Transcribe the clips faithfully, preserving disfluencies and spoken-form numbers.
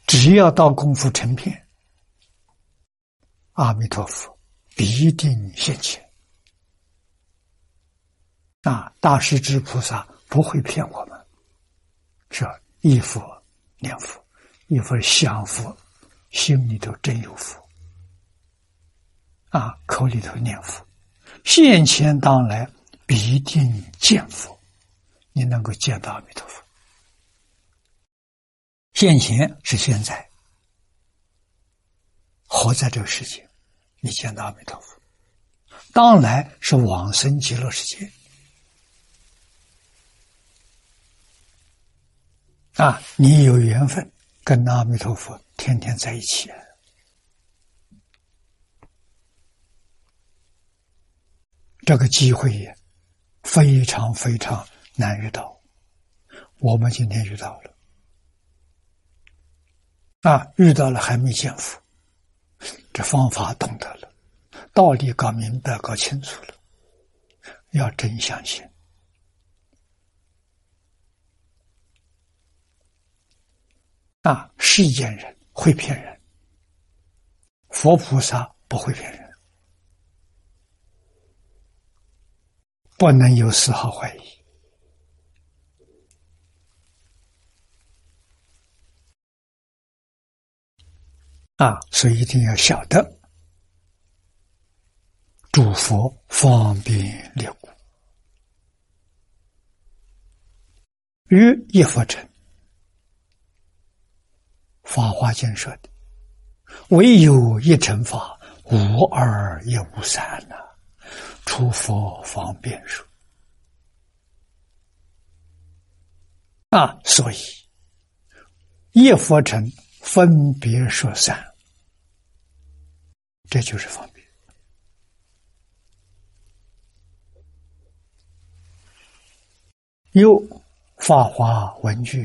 只要到功夫成片，阿弥陀佛必定现前。啊，大势至菩萨不会骗我们，是吧？一佛念佛，一佛想佛，心里头真有佛，啊，口里头念佛，现前当来必定见佛，你能够见到阿弥陀佛。现前是现在，活在这个世界，你见到阿弥陀佛；当来是往生极乐世界。啊，你有缘分跟阿弥陀佛天天在一起，这个机会也非常非常难遇到，我们今天遇到了。啊，遇到了还没见佛，这方法懂得了，道理搞明白搞清楚了，要真相信。啊，世间人会骗人，佛菩萨不会骗人，不能有丝毫怀疑。啊，所以一定要晓得，诸佛方便列故，于一佛乘。法华经说的，唯有一乘法，无二也无三呐、啊，诸佛方便说。啊，所以一佛乘分别说三，这就是方便。有法华文具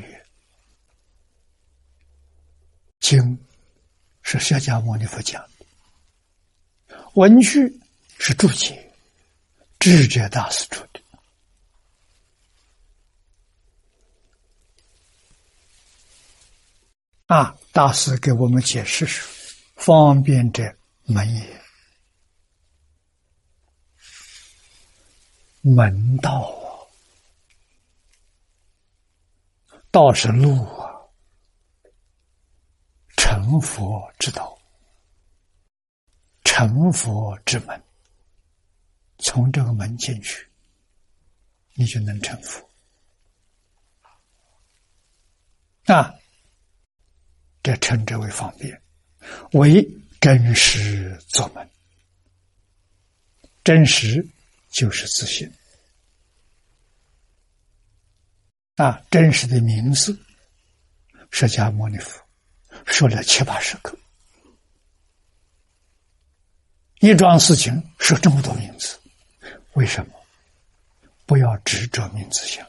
经是释迦牟尼佛讲的，文句是注解，智者大师出的。啊，大师给我们解释说，方便者门也，门道啊，道是路啊，成佛之道，成佛之门，从这个门进去，你就能成佛。啊，这称之为方便，为真实作门。真实就是自信。啊，真实的名字，释迦牟尼佛说了七八十个，一桩事情说这么多名字，为什么？不要执着名字相，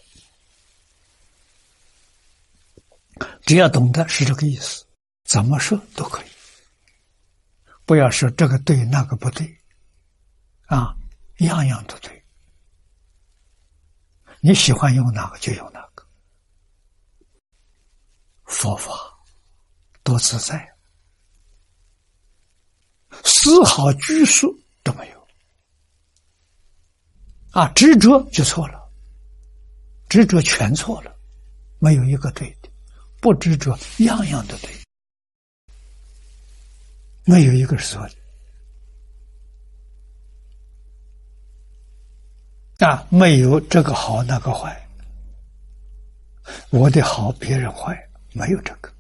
只要懂得是这个意思，怎么说都可以。不要说这个对那个不对，啊，样样都对。你喜欢用哪个就用哪个。佛法多自在，丝毫拘束都没有。啊，执着就错了，执着全错了，没有一个对的。不执着，样样都对，没有一个是错的。啊，没有这个好那个坏，我的好别人坏，没有这个。